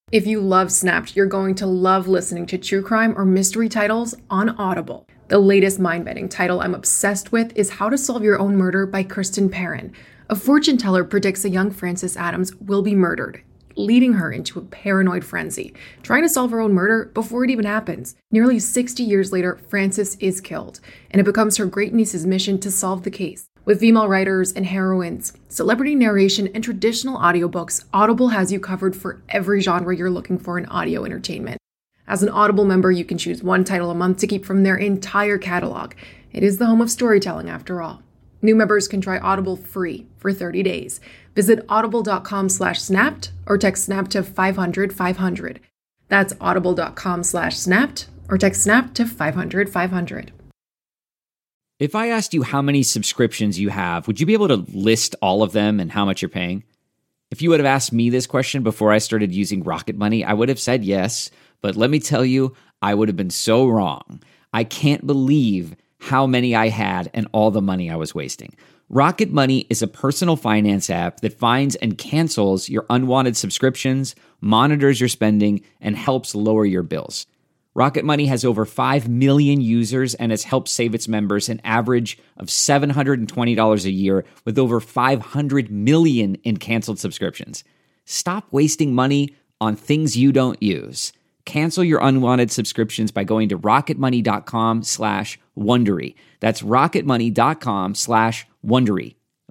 If you love Snapped, you're going to love listening to true crime or mystery titles on Audible. The latest mind-bending title I'm obsessed with is How to Solve Your Own Murder by Kristen Perrin. A fortune teller predicts a young Frances Adams will be murdered, leading her into a paranoid frenzy, trying to solve her own murder before it even happens. Nearly 60 years later, Frances is killed, and it becomes her great-niece's mission to solve the case. With female writers and heroines, celebrity narration, and traditional audiobooks, Audible has you covered for every genre you're looking for in audio entertainment. As an Audible member, you can choose one title a month to keep from their entire catalog. It is the home of storytelling, after all. New members can try Audible free for 30 days. Visit audible.com/snapped or text SNAP to 500-500. That's audible.com/snapped or text SNAP to 500-500. If I asked you how many subscriptions you have, would you be able to list all of them and how much you're paying? If you would have asked me this question before I started using Rocket Money, I would have said yes, but let me tell you, I would have been so wrong. I can't believe how many I had and all the money I was wasting. Rocket Money is a personal finance app that finds and cancels your unwanted subscriptions, monitors your spending, and helps lower your bills. Rocket Money has over 5 million users and has helped save its members an average of $720 a year with over 500 million in canceled subscriptions. Stop wasting money on things you don't use. Cancel your unwanted subscriptions by going to rocketmoney.com/Wondery. That's rocketmoney.com/Wondery.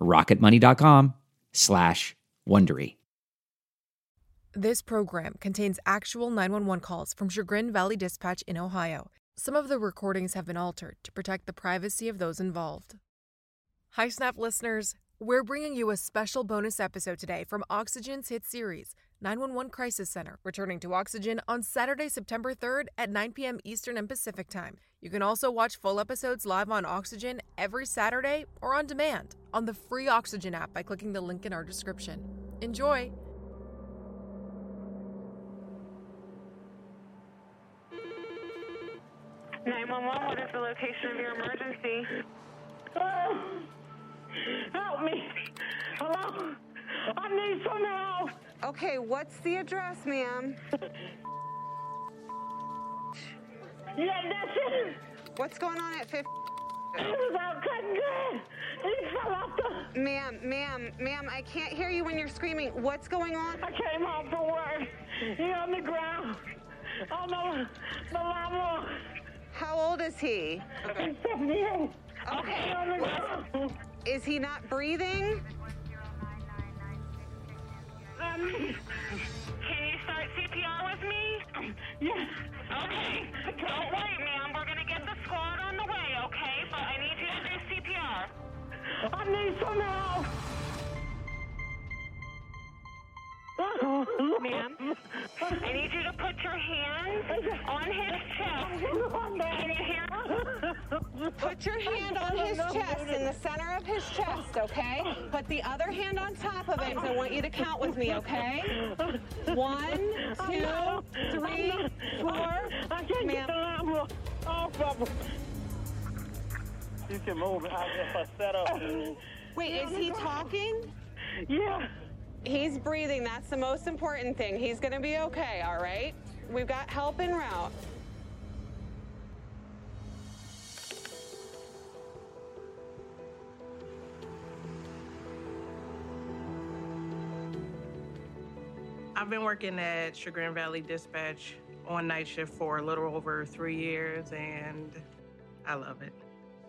rocketmoney.com/Wondery. This program contains actual 911 calls from Chagrin Valley Dispatch in Ohio. Some of the recordings have been altered to protect the privacy of those involved. Hi, Snap listeners. We're bringing you a special bonus episode today from Oxygen's hit series, 911 Crisis Center, returning to Oxygen on Saturday, September 3rd at 9 p.m. Eastern and Pacific Time. You can also watch full episodes live on Oxygen every Saturday or on demand on the free Oxygen app by clicking the link in our description. Enjoy! 911, what is the location of your emergency? Help me! Hello? I need some help! Okay, what's the address, ma'am? Yeah, that's it! What's going on at 50? He was out cutting grass! He fell off the... Ma'am, I can't hear you when you're screaming. What's going on? I came home from work. He on the ground. On the lawnmower. How old is he? He's 78. Okay. On the ground. Is he not breathing? Can you start CPR with me? Yes. Okay. Don't worry, ma'am. We're going to get the squad on the way, okay? But I need you to do CPR. I need some help. Ma'am, I need you to put your hands on his chest. Can you hear me? Put your hand on his chest, in the center of his chest, okay? Put the other hand on top of it, and I want you to count with me, okay? 1, 2, 3, 4. I can't get the lawnmower off of him. You can move it. If I set up. Wait, is he talking? Yeah. He's breathing. That's the most important thing. He's going to be okay, all right? We've got help en route. I've been working at Chagrin Valley Dispatch on night shift for a little over 3 years, and I love it.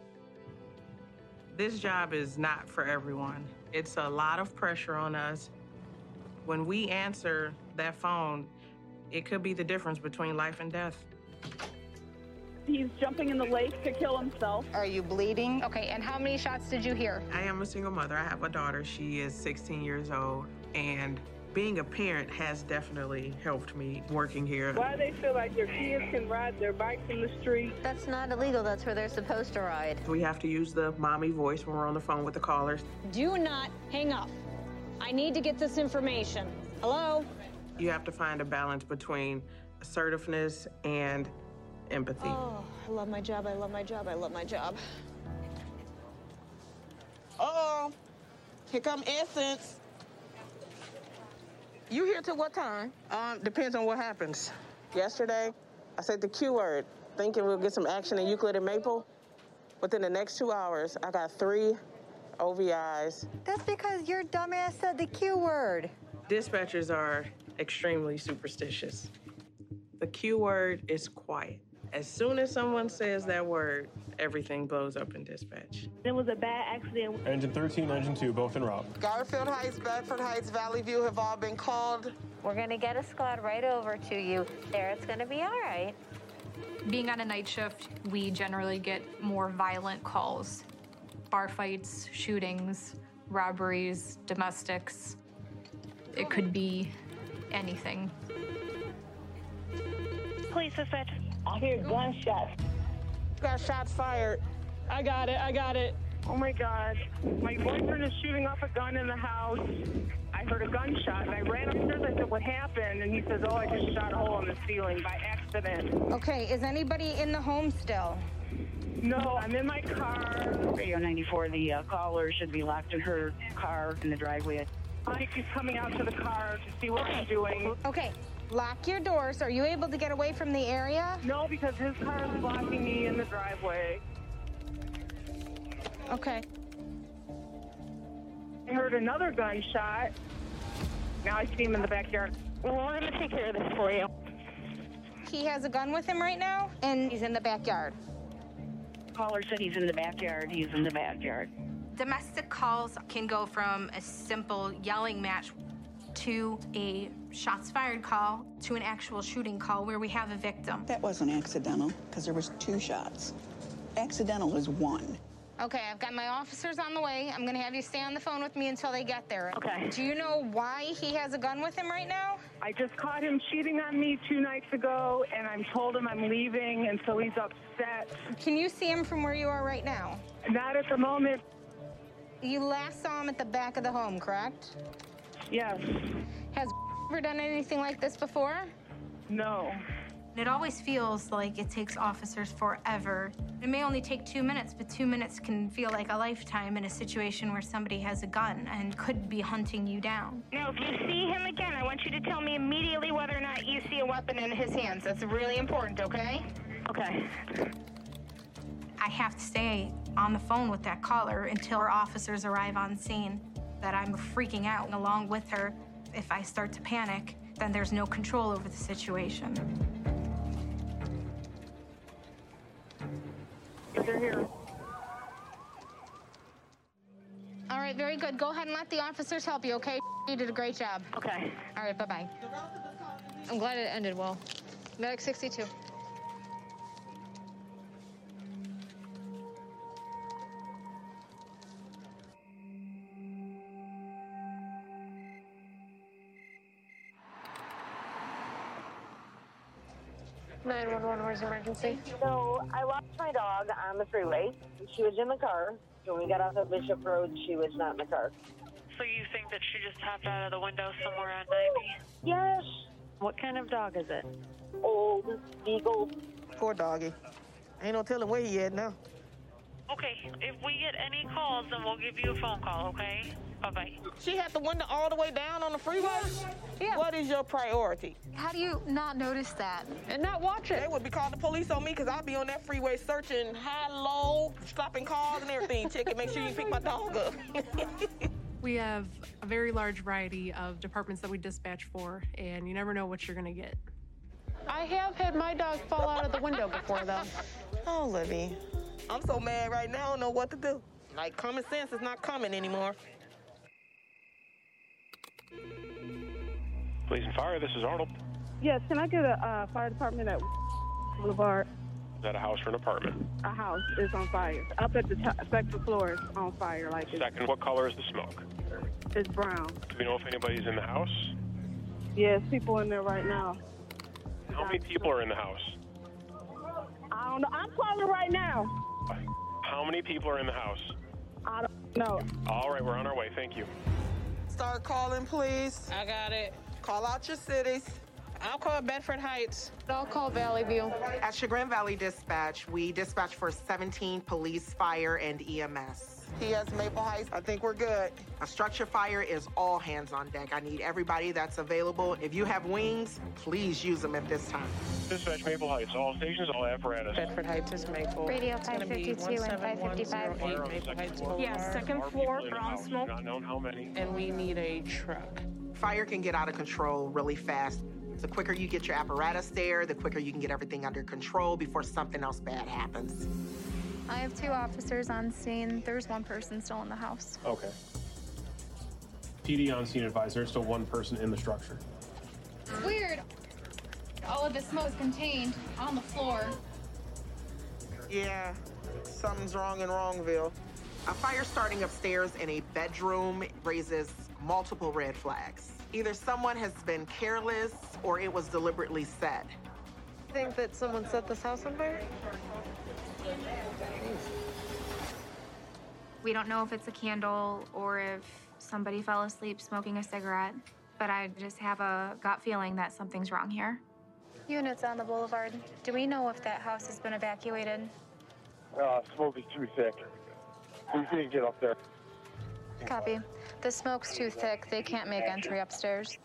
This job is not for everyone. It's a lot of pressure on us. When we answer that phone, it could be the difference between life and death. He's jumping in the lake to kill himself. Are you bleeding? Okay, and how many shots did you hear? I am a single mother. I have a daughter. She is 16 years old, and being a parent has definitely helped me working here. Why do they feel like their kids can ride their bikes in the street? That's not illegal. That's where they're supposed to ride. We have to use the mommy voice when we're on the phone with the callers. Do not hang up. I need to get this information. Hello? You have to find a balance between assertiveness and empathy. Oh, I love my job. I love my job. I love my job. Uh-oh. Here come Essence. You here till what time? Depends on what happens. Yesterday, I said the Q word, thinking we'll get some action in Euclid and Maple. Within the next 2 hours, I got 3 OVIs. That's because your dumbass said the Q word. Dispatchers are extremely superstitious. The Q word is quiet. As soon as someone says that word, everything blows up in dispatch. It was a bad accident. Engine 13, Engine 2, both en route. Garfield Heights, Bedford Heights, Valley View have all been called. We're gonna get a squad right over to you. There, it's gonna be all right. Being on a night shift, we generally get more violent calls. Bar fights, shootings, robberies, domestics. It could be anything. Police dispatch. I hear gunshots. Got shots fired. I got it. Oh my God. My boyfriend is shooting off a gun in the house. I heard a gunshot and I ran upstairs. I said, what happened? And he says, oh, I just shot a hole in the ceiling by accident. Okay, is anybody in the home still? No, I'm in my car. Radio 94, the caller should be locked in her car in the driveway. Mike is coming out to the car to see what I'm doing. Okay, lock your doors. Are you able to get away from the area? No, because his car is blocking me in the driveway. Okay. I heard another gunshot. Now I see him in the backyard. Well, we're going to take care of this for you. He has a gun with him right now, and he's in the backyard. Caller said he's in the backyard. He's in the backyard. Domestic calls can go from a simple yelling match to a shots fired call to an actual shooting call where we have a victim. That wasn't accidental because there was 2 shots. Accidental is 1. Okay, I've got my officers on the way. I'm gonna have you stay on the phone with me until they get there. Okay. Do you know why he has a gun with him right now? I just caught him cheating on me 2 nights ago, and I told him I'm leaving, and so he's upset. Can you see him from where you are right now? Not at the moment. You last saw him at the back of the home, correct? Yes. Has ever done anything like this before? No. It always feels like it takes officers forever. It may only take 2 minutes, but 2 minutes can feel like a lifetime in a situation where somebody has a gun and could be hunting you down. Now, if you see him again, I want you to tell me immediately whether or not you see a weapon in his hands. That's really important, okay? Okay. I have to stay on the phone with that caller until our officers arrive on scene, that I'm freaking out along with her. If I start to panic, then there's no control over the situation. They're here. All right, very good. Go ahead and let the officers help you, okay? You did a great job. Okay. All right, bye-bye. I'm glad it ended well. Medic 62. Where's the emergency? So I lost my dog on the freeway. She was in the car. So when we got off of Bishop Road, she was not in the car. So you think that she just hopped out of the window somewhere on 90? Yes. What kind of dog is it? Old Beagle. Poor doggy. Ain't no telling where he at now. Okay, if we get any calls, then we'll give you a phone call, okay? Bye-bye. She had the window all the way down on the freeway? Yeah. What is your priority? How do you not notice that? And not watch it. They would be calling the police on me because I'll be on that freeway searching high, low, stopping cars and everything, checking, make sure you pick my dog up. We have a very large variety of departments that we dispatch for, and you never know what you're going to get. I have had my dog fall out of the window before, though. Oh, Libby. I'm so mad right now, I don't know what to do. Like, common sense is not coming anymore. Police and fire, this is Arnold. Yes, can I get a fire department at Boulevard? Is that a house or an apartment? A house is on fire. Up at the second floor is on fire. Like Second, what color is the smoke? It's brown. Do we know if anybody's in the house? Yes, people in there right now. How many people are in the house? I don't know. I'm calling right now. How many people are in the house? I don't know. All right, we're on our way. Thank you. Start calling, please. I got it. Call out your cities. I'll call Bedford Heights. I'll call Valley View. At Chagrin Valley Dispatch, we dispatch for 17 police, fire, and EMS. He has Maple Heights. I think we're good. A structure fire is all hands on deck. I need everybody that's available. If you have wings, please use them at this time. Dispatch Maple Heights, all stations, all apparatus. Bedford Heights is Maple. Radio 552 and 555. Maple Heights Boulevard. Yeah, second floor, brown smoke. Not known how many. And we need a truck. Fire can get out of control really fast. The quicker you get your apparatus there, the quicker you can get everything under control before something else bad happens. I have 2 officers on scene. There's 1 person still in the house. Okay. PD on scene advised there's still 1 person in the structure. It's weird. All of the smoke is contained on the floor. Yeah, something's wrong in Wrongville. A fire starting upstairs in a bedroom raises multiple red flags. Either someone has been careless or it was deliberately set. Think that someone set this house on fire? We don't know if it's a candle or if somebody fell asleep smoking a cigarette, but I just have a gut feeling that something's wrong here. Units on the boulevard. Do we know if that house has been evacuated? Smoke is too thick. We can't get up there. Copy. The smoke's too thick. They can't make entry upstairs.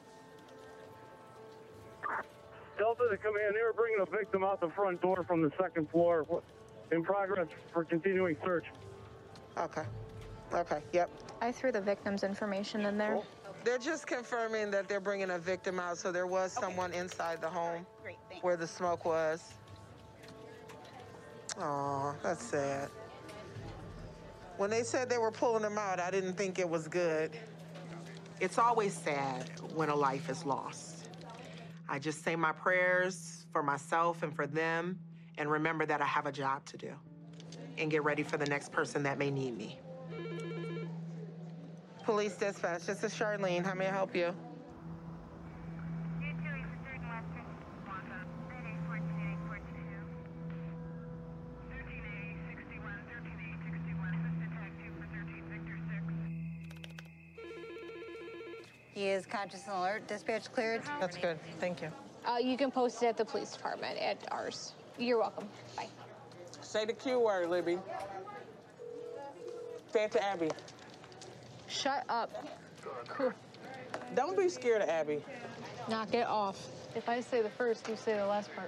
Delta to come in. They were bringing a victim out the front door from the 2nd floor. In progress for continuing search. Okay. Okay, yep. I threw the victim's information in there. They're just confirming that they're bringing a victim out, so there was someone inside the home where the smoke was. Aw, that's sad. When they said they were pulling them out, I didn't think it was good. It's always sad when a life is lost. I just say my prayers for myself and for them, and remember that I have a job to do, and get ready for the next person that may need me. Police dispatch, this is Charlene. How may I help you? He is conscious and alert. Dispatch cleared. That's good. Thank you. You can post it at the police department at ours. You're welcome. Bye. Say the Q word, Libby. Say it to Abby. Shut up. Cool. Don't be scared of Abby. Knock it off. If I say the first, you say the last part.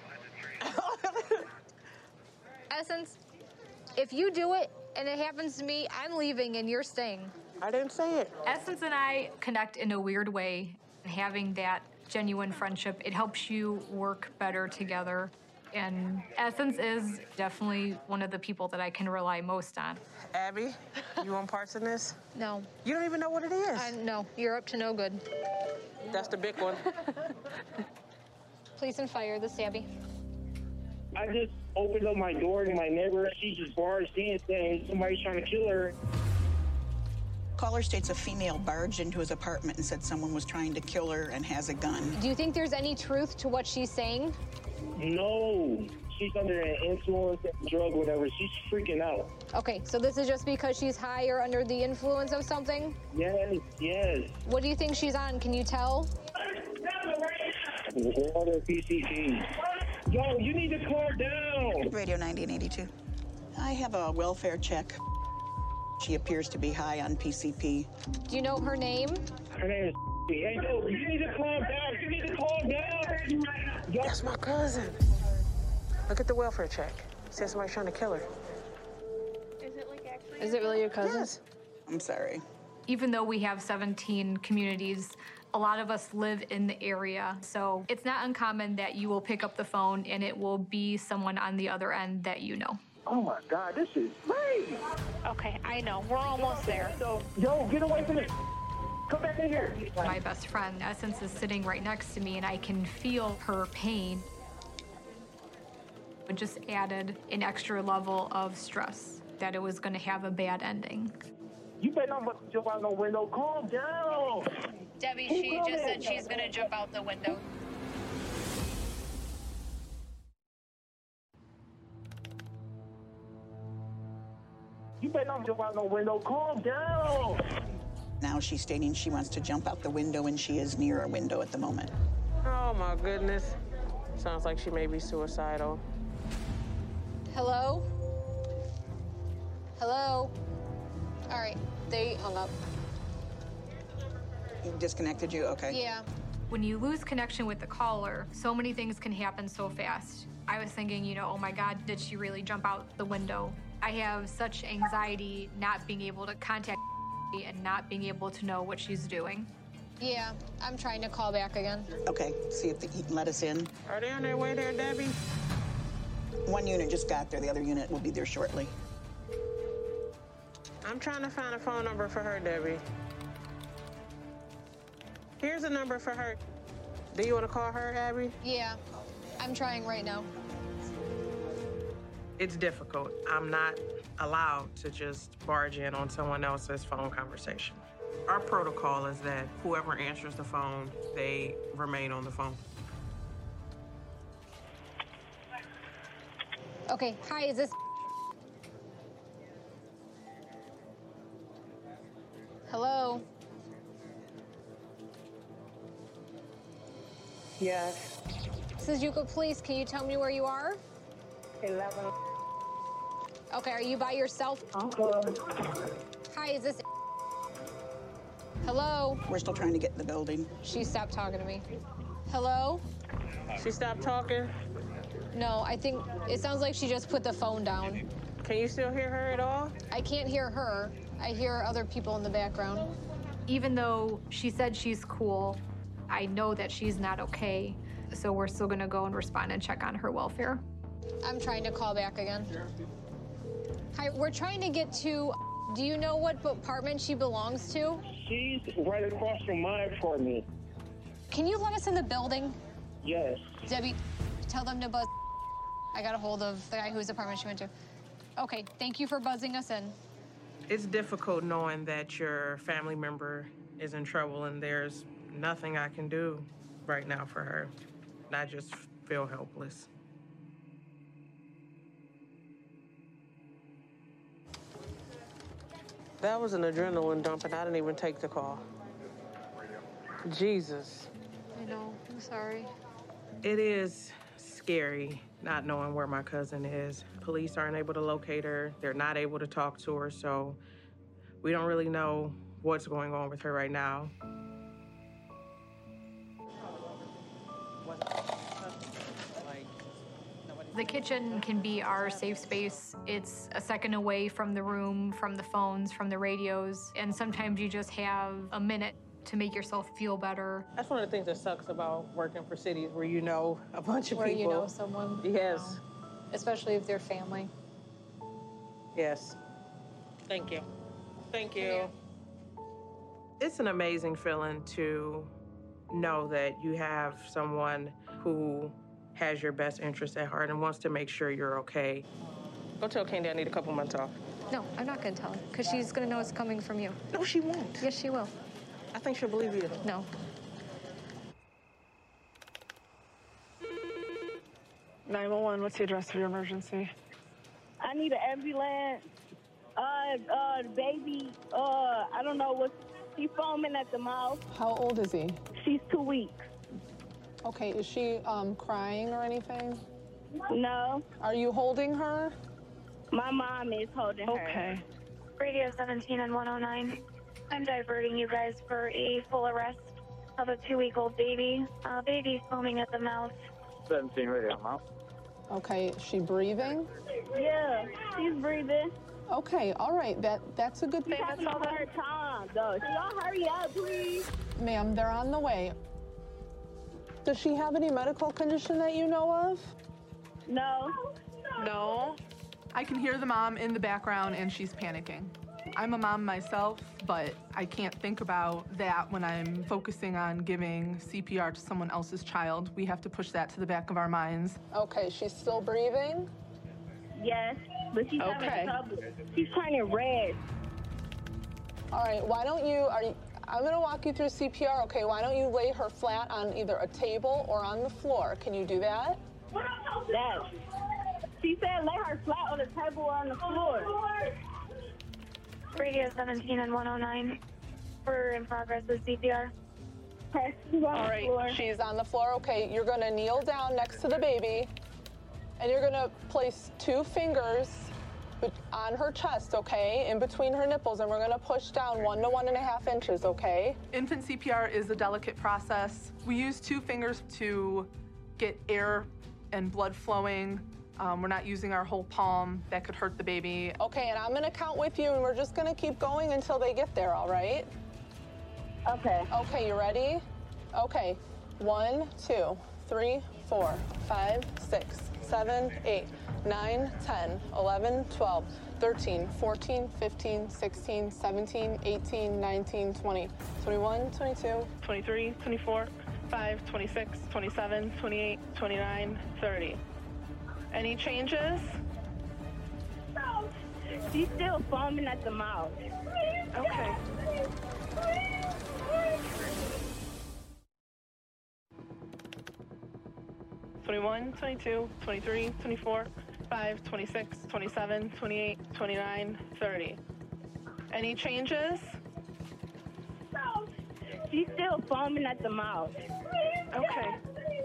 Essence, if you do it and it happens to me, I'm leaving and you're staying. I didn't say it. Essence and I connect in a weird way. Having that genuine friendship, it helps you work better together. And Essence is definitely one of the people that I can rely most on. Abby, you want parts in this? No. You don't even know what it is? No, you're up to no good. That's the big one. Police and fire, this is Abby. I just opened up my door to my neighbor. She just barged in saying somebody's trying to kill her. Caller states a female barged into his apartment and said someone was trying to kill her and has a gun. Do you think there's any truth to what she's saying? No. She's under an influence, drug, whatever. She's freaking out. Okay, so this is just because she's high or under the influence of something? Yes, yes. What do you think she's on? Can you tell? Water PCP. Yo, you need to calm down. Radio 90 and 82. I have a welfare check. She appears to be high on PCP. Do you know her name? Her name is Hey, yo, you need to calm down. You need to calm down. Yo. That's my cousin. Look at the welfare check. Says somebody's trying to kill her. Is it really your cousin? Yes. I'm sorry. Even though we have 17 communities, a lot of us live in the area. So it's not uncommon that you will pick up the phone and it will be someone on the other end that you know. Oh my God, this is crazy. Okay, I know. We're almost there. Yo, get away from this. Come back in here. My best friend, Essence, is sitting right next to me and I can feel her pain. It just added an extra level of stress that it was going to have a bad ending. You better not jump out no window. Calm down. Debbie, she just said she's going to jump out the window. You better not jump out no window. Calm down. Now she's stating she wants to jump out the window and she is near a window at the moment. Oh my goodness. Sounds like she may be suicidal. Hello? Hello? All right, they hung up. Disconnected you? Okay. Yeah. When you lose connection with the caller, so many things can happen so fast. I was thinking, oh my God, did she really jump out the window? I have such anxiety not being able to contact and not being able to know what she's doing. Yeah, I'm trying to call back again. Okay, see if he can let us in. Are they on their way there, Debbie? One unit just got there. The other unit will be there shortly. I'm trying to find a phone number for her, Debbie. Here's a number for her. Do you want to call her, Abby? Yeah, I'm trying right now. It's difficult. I'm not allowed to just barge in on someone else's phone conversation. Our protocol is that whoever answers the phone, they remain on the phone. Okay, hi, is this... Hello? Yes. This is Yucca Police. Can you tell me where you are? 11. Okay, are you by yourself? Hi, is this... Hello? We're still trying to get in the building. She stopped talking to me. Hello? She stopped talking? No, I think it sounds like she just put the phone down. Can you still hear her at all? I can't hear her. I hear other people in the background. Even though she said she's cool, I know that she's not okay. So we're still gonna go and respond and check on her welfare. I'm trying to call back again. Hi, we're trying to get to... Do you know what apartment she belongs to? She's right across from my apartment. Can you let us in the building? Yes. Debbie, tell them to buzz. I got a hold of the guy whose apartment she went to. Okay, thank you for buzzing us in. It's difficult knowing that your family member is in trouble and there's nothing I can do right now for her. And I just feel helpless. That was an adrenaline dump, and I didn't even take the call. Jesus. I know, I'm sorry. It is scary not knowing where my cousin is. Police aren't able to locate her. They're not able to talk to her, so we don't really know what's going on with her right now. The kitchen can be our safe space. It's a second away from the room, from the phones, from the radios, and sometimes you just have a minute to make yourself feel better. That's one of the things that sucks about working for cities where you know a bunch of Where people. you know someone. Yes. Especially if they're family. Yes. Thank you. Thank you. It's an amazing feeling to know that you have someone who has your best interest at heart and wants to make sure you're okay. Go tell Candy I need a couple months off. No, I'm not gonna tell her, because she's gonna know it's coming from you. No, she won't. Yes, she will. I think she'll believe you. No. What's the address for your emergency? I need an ambulance. The baby, I don't know what, she's foaming at the mouth. How old is he? She's 2 weeks. Okay, is she crying or anything? No. Are you holding her? My mom is holding her. Okay. Radio 17 and 109. I'm diverting you guys for a full arrest of a 2-week-old baby. Baby's foaming at the mouth. 17 radio, Mom. Okay, is she breathing? Yeah, she's breathing. Okay, all right, that's a good thing. She's having a hard time, though. So y'all hurry up, please. Ma'am, they're on the way. Does she have any medical condition that you know of? No. No. I can hear the mom in the background and she's panicking. I'm a mom myself, but I can't think about that when I'm focusing on giving CPR to someone else's child. We have to push that to the back of our minds. Okay, she's still breathing? Yes, but she's having trouble. She's turning red. All right, I'm gonna walk you through CPR. Okay, why don't you lay her flat on either a table or on the floor? Can you do that? Yes. She said lay her flat on the table or on the floor. Radio 17 and 109. We're in progress with CPR. All right, she's on the floor. Okay, you're gonna kneel down next to the baby, and you're gonna place 2 fingers on her chest, okay, in between her nipples, and we're gonna push down 1 to 1.5 inches, okay? Infant CPR is a delicate process. We use 2 fingers to get air and blood flowing. We're not using our whole palm. That could hurt the baby. Okay, and I'm gonna count with you, and we're just gonna keep going until they get there, all right? Okay. Okay, you ready? Okay, 1, 2, 3, 4, 5, 6, 7, 8, 9, 10, 11, 12, 13, 14, 15, 16, 17, 18, 19, 20, 21, 22, 23, 24, 5, 26, 27, 28, 29, 30. Any changes? No. She's still foaming at the mouth. Okay. (21, 22, 23, 24, 5, 26, 27, 28, 29, 30. Any changes? No. She's still foaming at the mouth. Okay.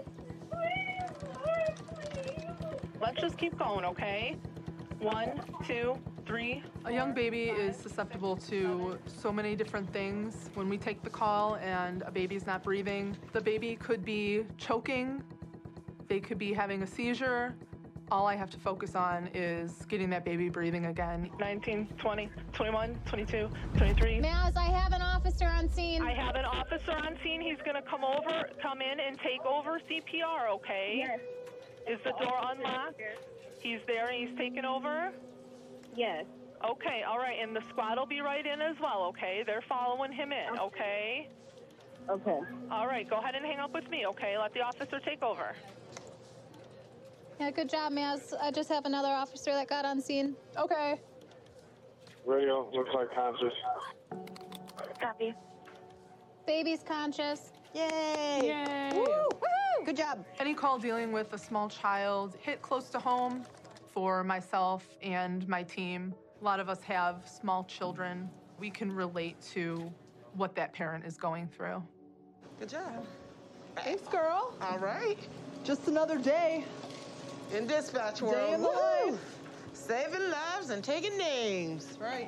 Let's just keep going, okay? 1, 2, 3. A young baby is susceptible to so many different things. When we take the call and a baby's not breathing, the baby could be choking, they could be having a seizure. All I have to focus on is getting that baby breathing again. 19, 20, 21, 22, 23. Maz, I have an officer on scene. I have an officer on scene. He's going to come in and take over CPR, okay? Yes. Is the door unlocked? He's there and he's taking over? Yes. Okay, all right, and the squad will be right in as well, okay? They're following him in, okay? Okay. All right, go ahead and hang up with me, okay? Let the officer take over. Yeah, good job, Maz. I just have another officer that got on scene. Okay. Radio looks like conscious. Copy. Baby's conscious. Yay! Yay! Woo! Woo! Good job. Any call dealing with a small child hit close to home for myself and my team. A lot of us have small children. We can relate to what that parent is going through. Good job. Thanks, girl. All right. Just another day. In dispatch world. Day in the Woo! life. Saving lives and taking names. Right.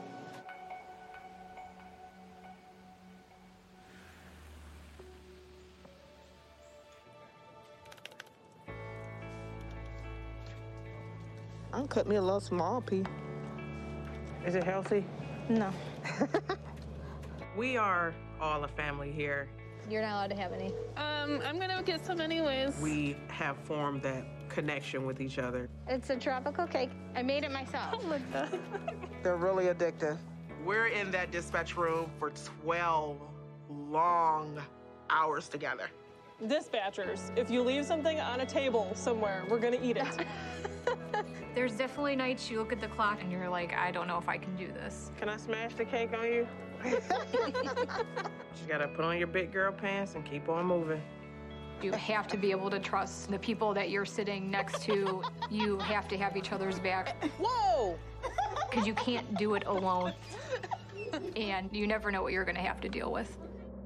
I'll cut me a little small pea. Is it healthy? No. We are all a family here. You're not allowed to have any. I'm gonna get some anyways. We have formed that connection with each other. It's a tropical cake. I made it myself. Oh my God. They're really addictive. We're in that dispatch room for 12 long hours together. Dispatchers, if you leave something on a table somewhere, we're gonna eat it. There's definitely nights you look at the clock and you're like, I don't know if I can do this. Can I smash the cake on you? You gotta put on your big girl pants and keep on moving. You have to be able to trust the people that you're sitting next to. You have to have each other's back. Whoa! Because you can't do it alone. And you never know what you're going to have to deal with.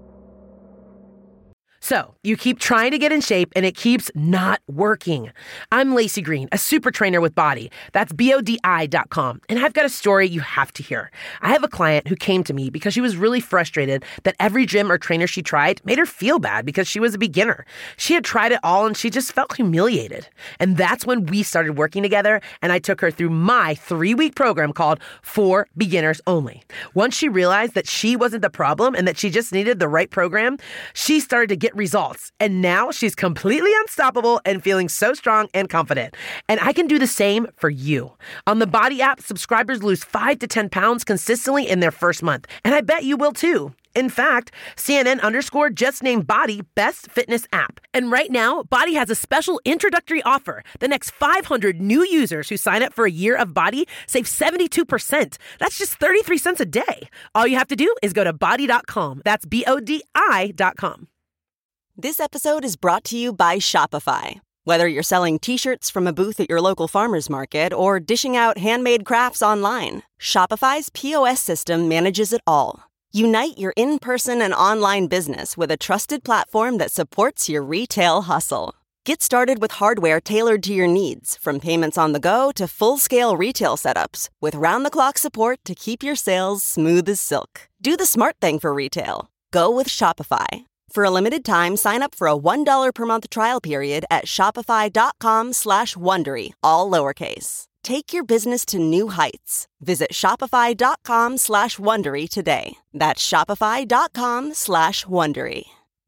So, you keep trying to get in shape and it keeps not working. I'm Lacey Green, a super trainer with Body. That's BODI.com. And I've got a story you have to hear. I have a client who came to me because she was really frustrated that every gym or trainer she tried made her feel bad because she was a beginner. She had tried it all and she just felt humiliated. And that's when we started working together and I took her through my 3-week program called For Beginners Only. Once she realized that she wasn't the problem and that she just needed the right program, she started to get results. And now she's completely unstoppable and feeling so strong and confident. And I can do the same for you. On the Body app, subscribers lose 5 to 10 pounds consistently in their first month. And I bet you will too. In fact, CNN_ just named Body Best Fitness App. And right now, Body has a special introductory offer. The next 500 new users who sign up for a year of Body save 72%. That's just 33 cents a day. All you have to do is go to body.com. That's BODI.com. This episode is brought to you by Shopify. Whether you're selling t-shirts from a booth at your local farmer's market or dishing out handmade crafts online, Shopify's POS system manages it all. Unite your in-person and online business with a trusted platform that supports your retail hustle. Get started with hardware tailored to your needs, from payments on the go to full-scale retail setups, with round-the-clock support to keep your sales smooth as silk. Do the smart thing for retail. Go with Shopify. For a limited time, sign up for a $1 per month trial period at shopify.com/Wondery, all lowercase. Take your business to new heights. Visit shopify.com/Wondery today. That's shopify.com/Wondery.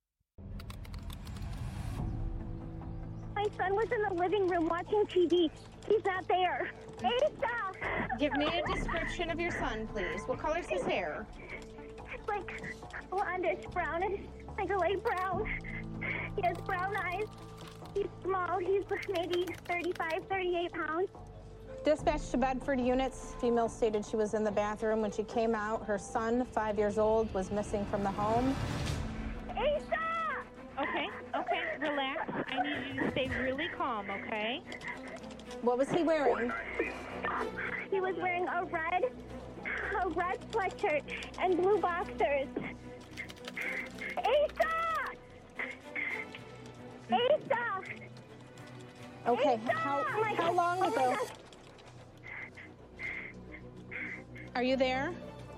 My son was in the living room watching TV. He's not there. Asa! Give me a description of your son, please. What color's his hair? It's like blondish, brownish, like a light brown. He has brown eyes. He's small. He's maybe 35, 38 pounds. Dispatch to Bedford units. Female stated she was in the bathroom when she came out. Her son, 5 years old, was missing from the home. Asa! Okay, relax. I need you to stay really calm, okay? What was he wearing? He was wearing a red sweatshirt and blue boxers. Asa! Asa! Okay, Asa! how long ago? Are you there?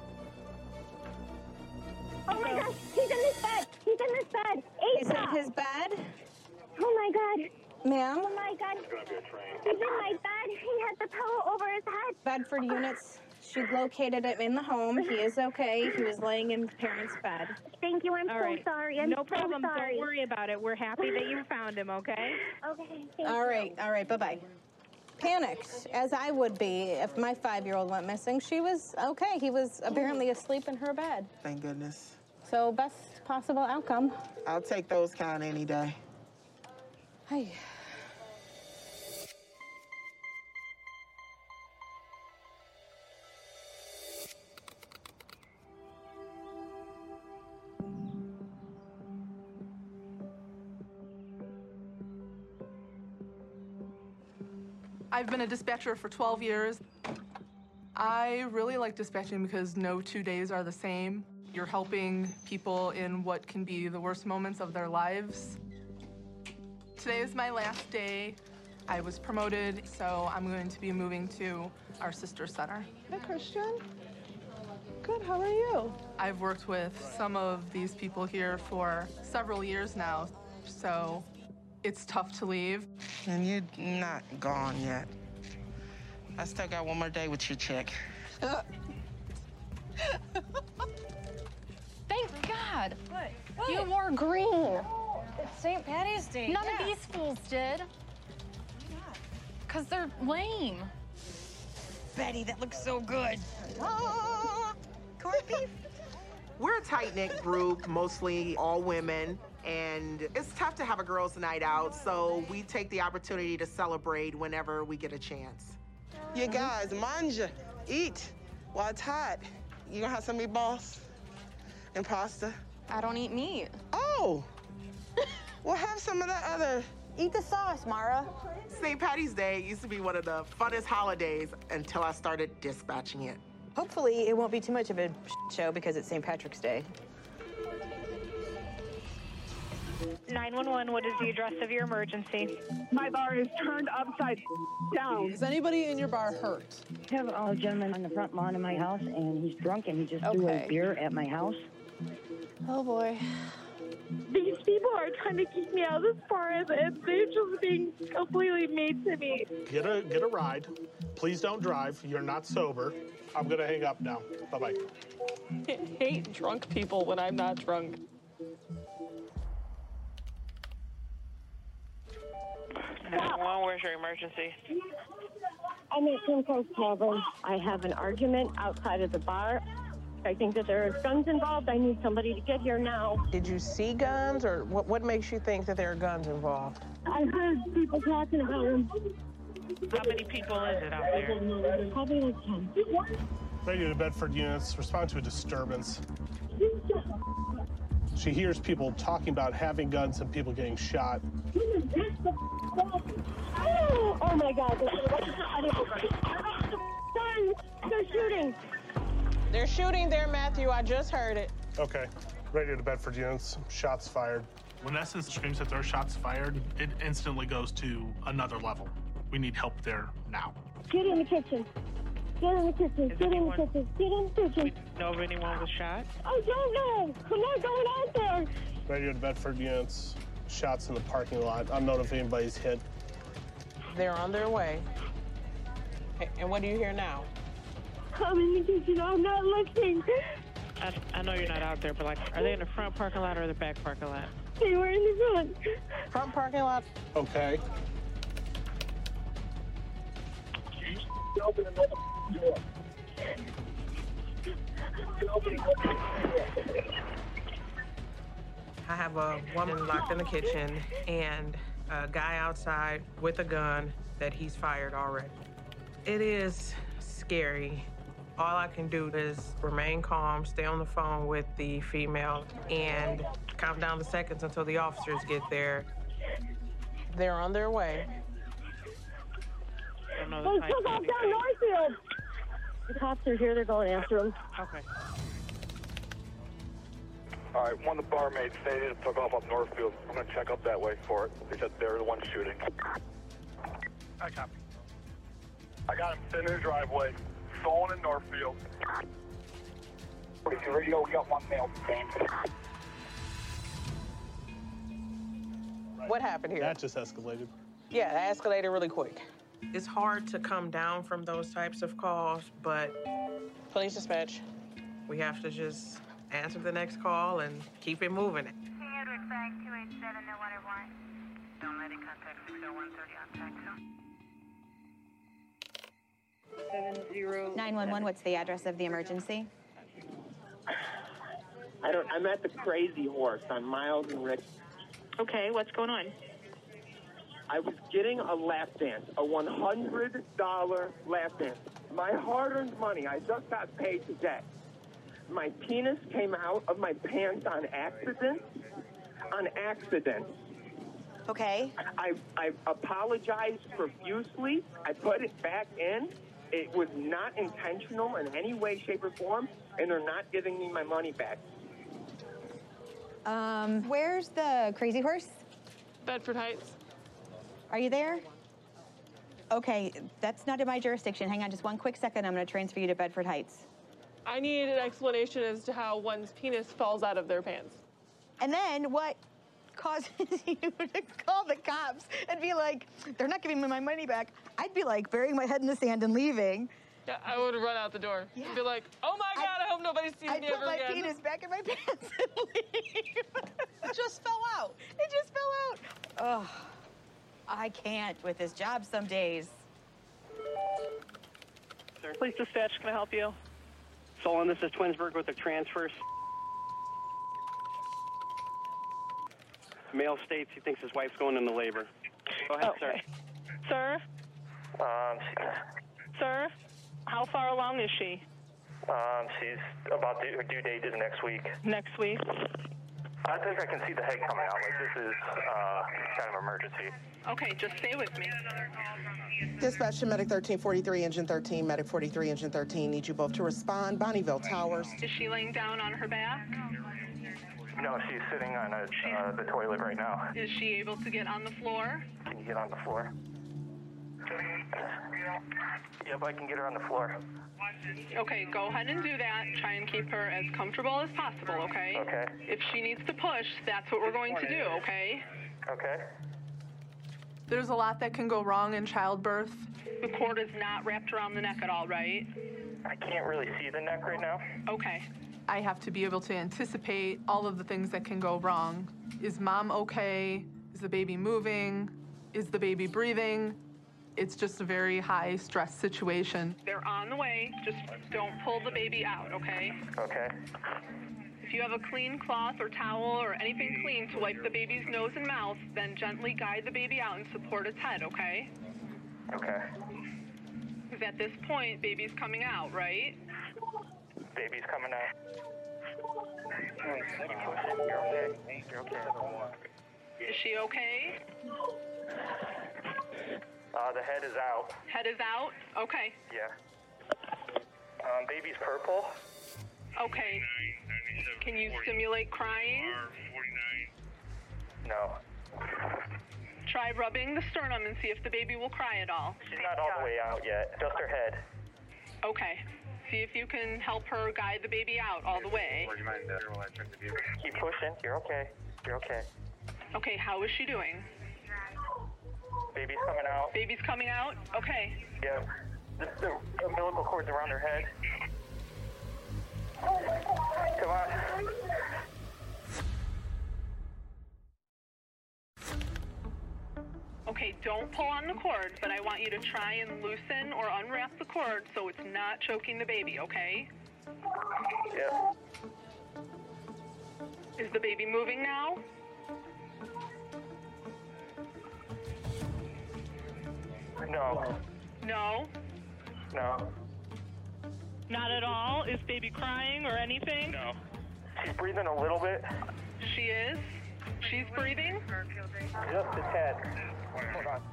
Oh my gosh, he's in this bed. He's in this bed. He's in his bed? Oh my God. Ma'am? Oh my God. He's in my bed. He had the pillow over his head. Bedford units. She located him in the home. He is okay. He was laying in parents' bed. Thank you. I'm All so right. sorry. I'm No problem. So sorry. Don't worry about it. We're happy that you found him, okay? Okay. Thank All you. right. Bye-bye. Panicked, as I would be if my 5-year-old went missing. She was okay. He was apparently asleep in her bed. Thank goodness. So best possible outcome. I'll take those kind any day. Hey. I've been a dispatcher for 12 years. I really like dispatching because no 2 days are the same. You're helping people in what can be the worst moments of their lives. Today is my last day. I was promoted, so I'm going to be moving to our sister center. Hi, Christian. Good, how are you? I've worked with some of these people here for several years now, so it's tough to leave. And you're not gone yet. I still got one more day with your chick. Thank God. What? You wore green. It's St. Patty's Day. None of these fools did. Because they're lame. Betty, that looks so good. Corned beef. We're a tight-knit group, mostly all women, and it's tough to have a girls' night out, so we take the opportunity to celebrate whenever we get a chance. You guys, manja, eat while it's hot. You gonna have some meatballs and pasta? I don't eat meat. Oh, well, have some of that other. Eat the sauce, Mara. St. Patty's Day used to be one of the funnest holidays until I started dispatching it. Hopefully, it won't be too much of a show because it's St. Patrick's Day. 911, what is the address of your emergency? My bar is turned upside down. Is anybody in your bar hurt? I have a gentleman on the front lawn of my house, and he's drunk, and he just threw a beer at my house. Oh, boy. These people are trying to keep me out of this forest, and they're just being completely mean to me. Get a ride. Please don't drive. You're not sober. I'm gonna hang up now. Bye-bye. I hate drunk people when I'm not drunk. Well, where's your emergency? I'm at Simcoe's Tavern. I have an argument outside of the bar. I think that there are guns involved. I need somebody to get here now. Did you see guns, or what makes you think that there are guns involved? I heard people talking about them. How many people is it out there? Probably like 10. Radio to Bedford units, respond to a disturbance. She hears people talking about having guns and people getting shot. Oh my God. They're shooting. They're shooting there, Matthew. I just heard it. Okay. Radio to Bedford units, shots fired. When Essence screams that there are shots fired, it instantly goes to another level. We need help there now. Get in the kitchen. Get in the kitchen. Get in the kitchen. Get in the kitchen. Know if anyone was shot? I don't know. I'm not going out there. Radio to Bedford units. Shots in the parking lot. I don't know if anybody's hit. They're on their way. And what do you hear now? I'm in the kitchen. I'm not looking. I know you're not out there, but like, are they in the front parking lot or the back parking lot? They were in the front. Front parking lot. Okay. Open another door. I have a woman locked in the kitchen and a guy outside with a gun that he's fired already. It is scary. All I can do is remain calm, stay on the phone with the female, and count down the seconds until the officers get there. They're on their way. They took off down Northfield. The cops are here. They're going after them. Okay. All right, one of the barmaids stated it took off up Northfield. I'm going to check up that way for it. They said they're the ones shooting. I copy. I got him sitting in the driveway, stolen in Northfield. Radio, we got one male. What happened here? That just escalated. Yeah, that escalated really quick. It's hard to come down from those types of calls, but police dispatch. We have to just answer the next call and keep it moving. King Edward Bank 287, no water warrant. Don't let it contact 60130 on tax. 911, what's the address of the emergency? I'm at the Crazy Horse on Miles and Rick. Okay, what's going on? I was getting a lap dance, a $100 lap dance. My hard-earned money, I just got paid today. My penis came out of my pants on accident. Okay. I apologized profusely. I put it back in. It was not intentional in any way, shape, or form, and they're not giving me my money back. Where's the Crazy Horse? Bedford Heights. Are you there? Okay, that's not in my jurisdiction. Hang on just one quick second. I'm going to transfer you to Bedford Heights. I need an explanation as to how one's penis falls out of their pants. And then what causes you to call the cops and be like, they're not giving me my money back? I'd be like burying my head in the sand and leaving. Yeah, I would run out the door and be like, oh my God, I hope nobody sees me ever again. I'd put my penis back in my pants and leave. It just fell out. It just fell out. Ugh. I can't with this job some days. Police dispatch, can I help you? Solon, this is Twinsburg with the transfers. Male states he thinks his wife's going into labor. Go ahead, Okay. Sir? Sir, how far along is she? She's about her due date is next week. Next week? I think I can see the head coming out. Like, this is kind of emergency. Okay, just stay with me. Dispatch to Medic 1343, Engine 13, Medic 43, Engine 13. Need you both to respond. Bonneville Towers. Is she laying down on her back? No, she's sitting on the toilet right now. Is she able to get on the floor? Can you get on the floor? Yep, I can get her on the floor. Okay, go ahead and do that. Try and keep her as comfortable as possible, okay? Okay. If she needs to push, that's what we're going to do, okay? Okay. There's a lot that can go wrong in childbirth. The cord is not wrapped around the neck at all, right? I can't really see the neck right now. Okay. I have to be able to anticipate all of the things that can go wrong. Is mom okay? Is the baby moving? Is the baby breathing? It's just a very high stress situation. They're on the way. Just don't pull the baby out, okay? Okay. If you have a clean cloth or towel or anything clean to wipe the baby's nose and mouth, then gently guide the baby out and support its head, okay? Okay. Because at this point, baby's coming out, right? Baby's coming out. You're okay. You're okay. Is she okay? The head is out. Head is out? Okay. Yeah. Baby's purple. Okay. Can you simulate crying? No. Try rubbing the sternum and see if the baby will cry at all. She's not all the way out yet. Just her head. Okay. See if you can help her guide the baby out all the way. Keep pushing. You're okay. You're okay. Okay, how is she doing? Baby's coming out. Baby's coming out? Okay. Yeah. The umbilical cord's around her head. Come on. Okay, don't pull on the cord, but I want you to try and loosen or unwrap the cord so it's not choking the baby, okay? Yeah. Is the baby moving now? No. No? No. Not at all? Is baby crying or anything? No. She's breathing a little bit. She is? She's breathing? Just a tad. Hold on.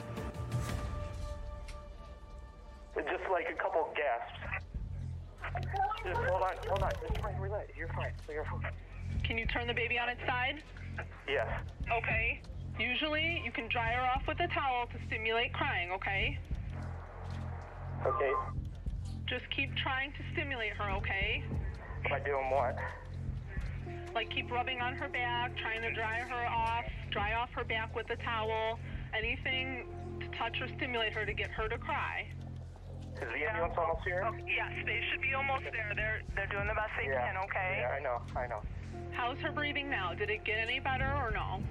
Just like a couple gasps. Just hold on. Just relax. You're fine. Can you turn the baby on its side? Yes. Okay. Usually, you can dry her off with a towel to stimulate crying, okay? Okay. Just keep trying to stimulate her, okay? Am I doing what? Like keep rubbing on her back, trying to dry off her back with a towel, anything to touch or stimulate her to get her to cry. Is the ambulance almost here? Oh, yes, they should be almost there. They're doing the best they can, okay? Yeah, I know. How's her breathing now? Did it get any better or no?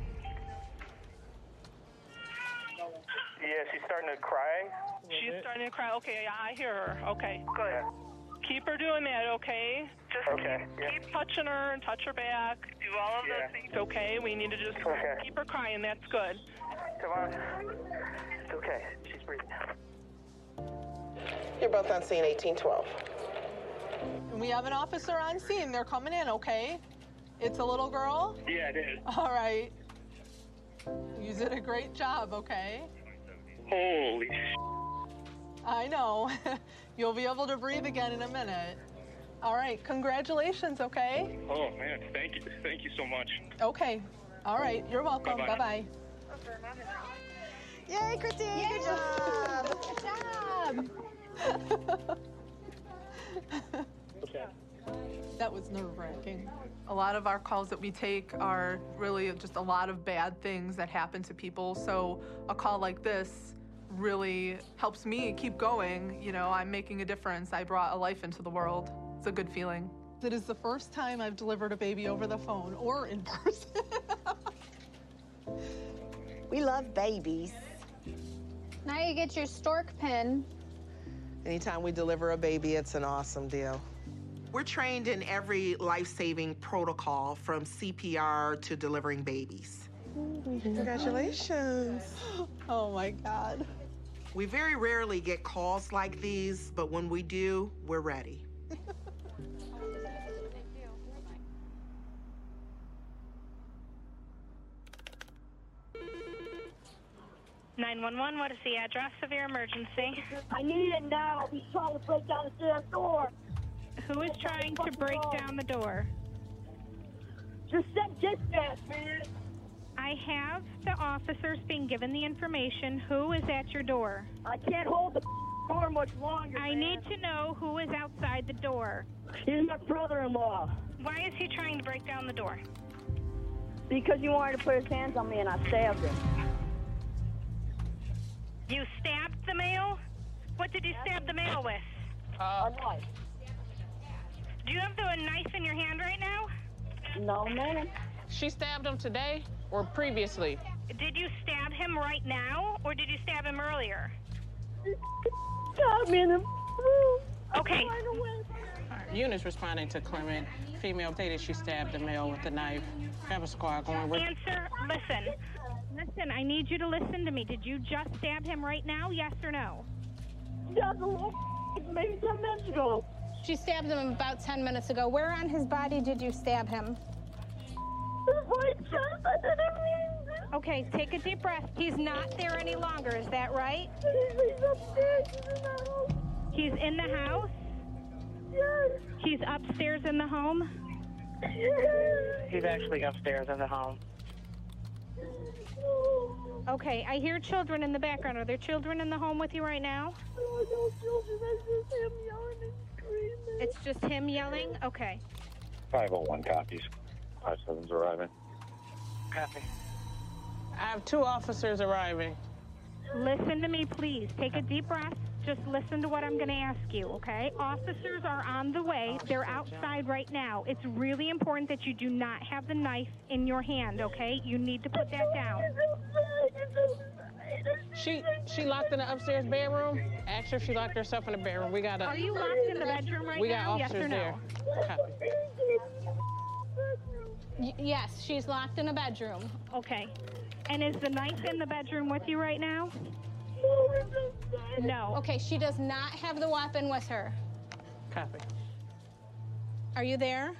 Yeah, she's starting to cry. She's starting to cry. Okay, I hear her. Okay, good. Keep her doing that, okay? Just keep touching her and touch her back. Do all of those things, okay? We need to just keep her crying. That's good. Come on. It's okay. She's breathing. You're both on scene 1812. We have an officer on scene. They're coming in, okay? It's a little girl? Yeah, it is. All right. You did a great job, okay? Holy I know. You'll be able to breathe again in a minute. All right, congratulations, okay? Oh, man, thank you. Thank you so much. Okay. All right, you're welcome. Bye-bye. Yay, Christine! Good job! Good job! That was nerve-wracking. A lot of our calls that we take are really just a lot of bad things that happen to people. So a call like this really helps me keep going. You know, I'm making a difference. I brought a life into the world. It's a good feeling. It is the first time I've delivered a baby over the phone or in person. We love babies. Now you get your stork pin. Anytime we deliver a baby, it's an awesome deal. We're trained in every life-saving protocol, from CPR to delivering babies. Congratulations. Oh my God. We very rarely get calls like these, but when we do, we're ready. 911, what is the address of your emergency? I need it now. He's trying to break down the damn door. Who is trying to break down the door? Just send dispatch, man. I have the officers being given the information. Who is at your door? I can't hold the door much longer, I need to know who is outside the door. He's my brother-in-law. Why is he trying to break down the door? Because he wanted to put his hands on me and I stabbed him. You stabbed the male? What did you stab the male with? A knife. Do you have the knife in your hand right now? No, man. She stabbed him today or previously? Did you stab him right now, or did you stab him earlier? Stabbed me in the room. Okay. Eunice responding to Clement. Female stated she stabbed the male with a knife. Have a squad going with. Answer, listen. Listen, I need you to listen to me. Did you just stab him right now, yes or no? Just a little, maybe 10 minutes ago. She stabbed him about 10 minutes ago. Where on his body did you stab him? Okay, take a deep breath. He's not there any longer, is that right? He's upstairs. He's in the house. He's in the house? Yes. He's upstairs in the home? Yes. He's actually upstairs in the home. Okay, I hear children in the background. Are there children in the home with you right now? No children. That's just him yelling and screaming. It's just him yelling? Okay. 501 copies. 57's arriving. Copy. I have 2 officers arriving. Listen to me, please. Take a deep breath. Just listen to what I'm going to ask you, okay? Officers are on the way. They're outside right now. It's really important that you do not have the knife in your hand, okay? You need to put that down. She locked in the upstairs bedroom. Ask her if she locked herself in the bedroom. We got Are you locked in the bedroom right we got now? officers Yes or there. no? Copy. Yes, she's locked in a bedroom. Okay. And is the knife in the bedroom with you right now? No. Okay, she does not have the weapon with her. Copy. Are you there?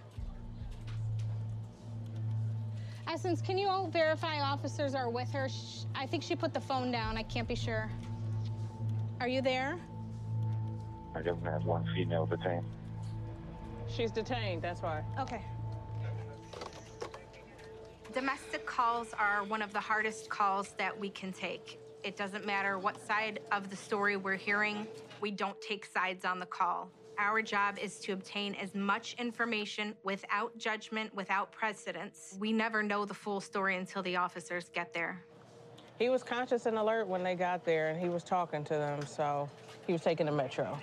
Essence, can you all verify officers are with her? I think she put the phone down. I can't be sure. Are you there? I just have 1 female detained. She's detained, that's why. Okay. Domestic calls are one of the hardest calls that we can take. It doesn't matter what side of the story we're hearing, we don't take sides on the call. Our job is to obtain as much information without judgment, without precedence. We never know the full story until the officers get there. He was conscious and alert when they got there, and he was talking to them, so he was taking the Metro.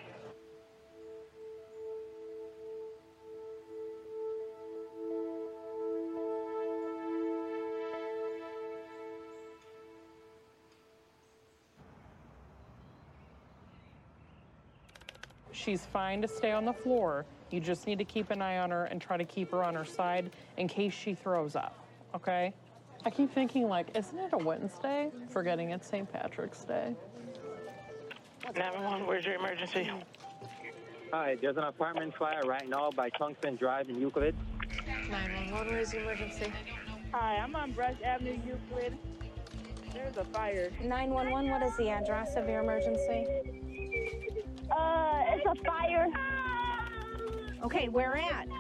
She's fine to stay on the floor. You just need to keep an eye on her and try to keep her on her side in case she throws up, okay? I keep thinking, like, isn't it a Wednesday? Forgetting it's St. Patrick's Day. 911, where's your emergency? Hi, there's an apartment fire right now by Tungsten Drive in Euclid. 911, where's your emergency? Hi, I'm on Brush Avenue, Euclid. There's a fire. 911, what is the address of your emergency? It's a fire. Okay, where at?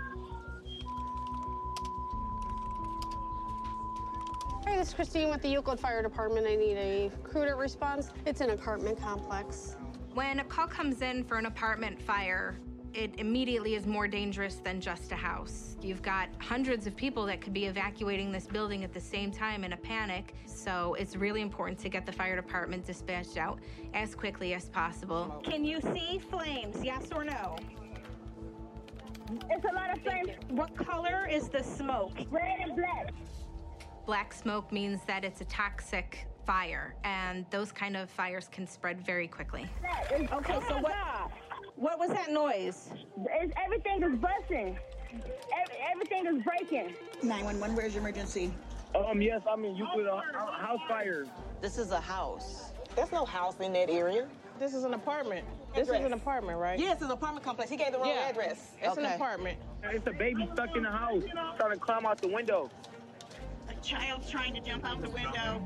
Hi, this is Christine with the Euclid Fire Department. I need a crew to respond. It's an apartment complex. When a call comes in for an apartment fire, it immediately is more dangerous than just a house. You've got hundreds of people that could be evacuating this building at the same time in a panic, so it's really important to get the fire department dispatched out as quickly as possible. Can you see flames, yes or no? It's a lot of flames. What color is the smoke? Red and black. Black smoke means that it's a toxic fire, and those kind of fires can spread very quickly. Okay, so what was that noise? Everything is busting. Everything is breaking. 911, where's your emergency? Yes, I'm in Euclid, house fire. This is a house. There's no house in that area. This is an apartment. This is an apartment, right? Yes, it's an apartment complex. He gave the wrong address. It's an apartment. It's a baby stuck in the house, trying to climb out the window. A child's trying to jump out the window.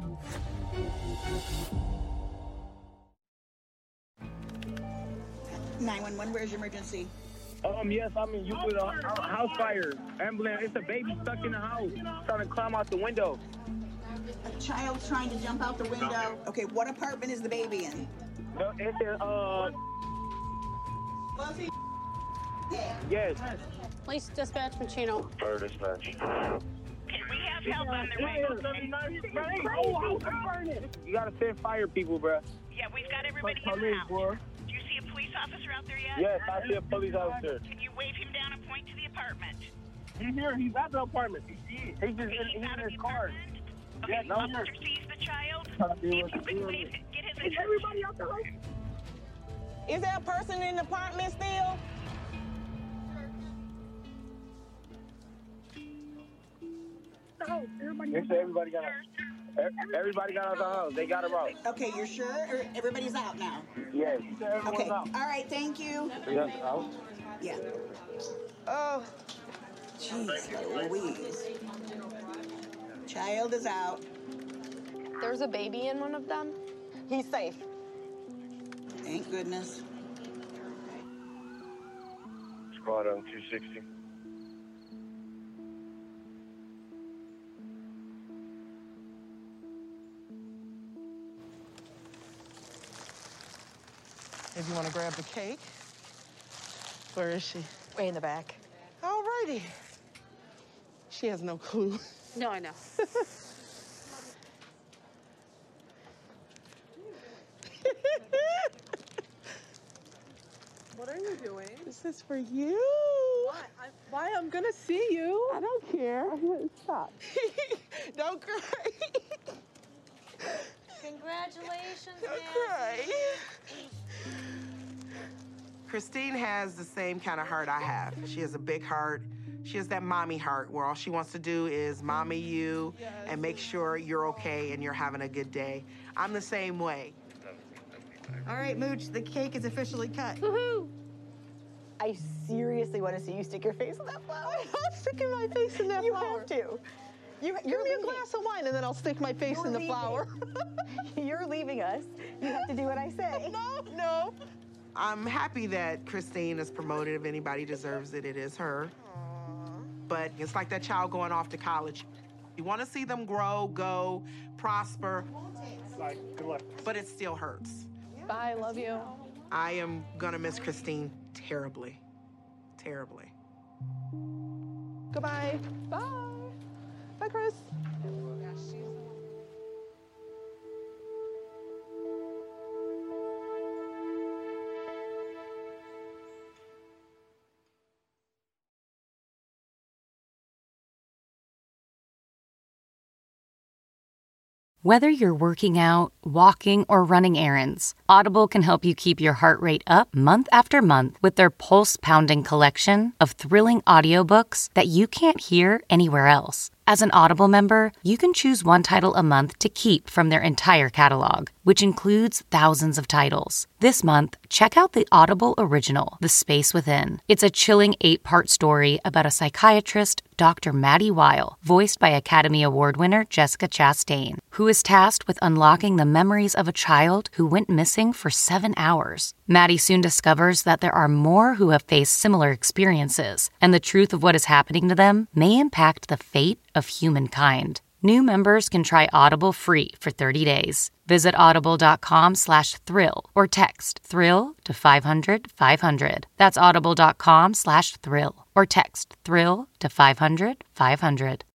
Where's your emergency? Yes, I'm in Euclid, house fire. Ambulance, it's a baby stuck in the house, trying to climb out the window. A child's trying to jump out the window. Okay, what apartment is the baby in? It's yes. Police dispatch, Pacino. Fire dispatch. We have help on their way. You gotta send fire people, bro. Yeah, we've got everybody in the house. Do you see a police officer out there yet? Yes, I see a police officer. Can you wave him down and point to the apartment? He's here. He's at the apartment. He's just in his car. Okay, Yeah, no, officer sees the child. See if you can wave, get his attention. Everybody out the house. Is there a person in the apartment still? Everybody got out the house. They got him out. Okay, you're sure? Or everybody's out now? Yes. Okay. All right, thank you. Yes, out. Yeah. Oh, jeez Louise. Child is out. There's a baby in one of them? He's safe. Thank goodness. Squad on 260. If you want to grab the cake. Where is she? Way in the back. All righty. She has no clue. No, I know. What are you doing? This is for you. Why? I'm gonna see you. I don't care. Stop. Don't cry. Congratulations, Don't cry. Christine has the same kind of heart I have. She has a big heart. She has that mommy heart where all she wants to do is mommy you and make sure you're okay and you're having a good day. I'm the same way. All right, Mooch, the cake is officially cut. Woohoo! I seriously want to see you stick your face in that flower. I'm not sticking my face in that flower. You have to. Give me a glass of wine and then I'll stick my face in the flower. You're leaving us. You have to do what I say. No. I'm happy that Christine is promoted. If anybody deserves it, it is her. But it's like that child going off to college. You want to see them grow, go, prosper. Good luck. But it still hurts. Bye, love you. I am gonna miss Christine terribly. Terribly. Goodbye. Bye. Bye, Chris. Whether you're working out, walking, or running errands, Audible can help you keep your heart rate up month after month with their pulse-pounding collection of thrilling audiobooks that you can't hear anywhere else. As an Audible member, you can choose one title a month to keep from their entire catalog, which includes thousands of titles. This month, check out the Audible original, The Space Within. It's a chilling 8-part story about a psychiatrist, Dr. Maddie Weil, voiced by Academy Award winner Jessica Chastain, who is tasked with unlocking the memories of a child who went missing for 7 hours. Maddie soon discovers that there are more who have faced similar experiences, and the truth of what is happening to them may impact the fate of humankind. New members can try Audible free for 30 days. Visit audible.com/thrill or text thrill to 500-500. That's audible.com/thrill or text thrill to 500-500.